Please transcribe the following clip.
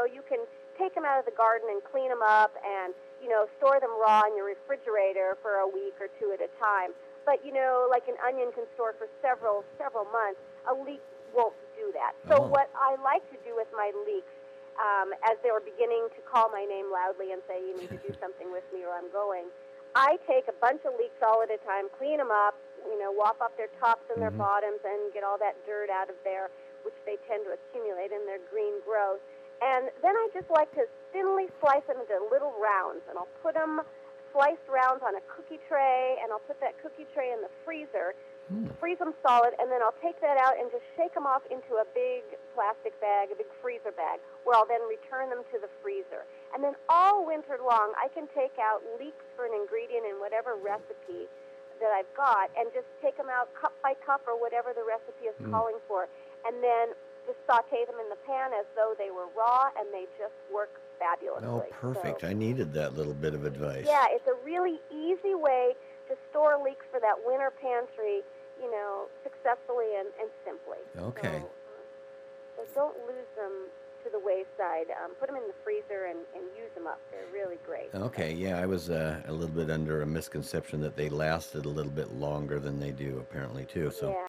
you can take them out of the garden and clean them up and, store them raw in your refrigerator for a week or two at a time. But, like an onion can store for several months, a leek won't do that. So Oh. what I like to do with my leeks, as they were beginning to call my name loudly and say, you need to do something with me or I'm going, I take a bunch of leeks all at a time, clean them up, wop up their tops and their Hmm. bottoms and get all that dirt out of there, which they tend to accumulate in their green growth. And then I just like to thinly slice them into little rounds, and I'll put them sliced rounds on a cookie tray, and I'll put that cookie tray in the freezer, freeze them solid, and then I'll take that out and just shake them off into a big plastic bag, a big freezer bag, where I'll then return them to the freezer. And then all winter long, I can take out leeks for an ingredient in whatever recipe that I've got and just take them out cup by cup or whatever the recipe is calling for, and then just saute them in the pan as though they were raw, and they just work fabulously. Oh, perfect. So, I needed that little bit of advice. yeah, it's a really easy way to store leeks for that winter pantry, successfully and simply. Okay. So don't lose them to the wayside. Put them in the freezer and use them up. They're really great. Okay, yeah, I was a little bit under a misconception that they lasted a little bit longer than they do apparently too. So Yeah.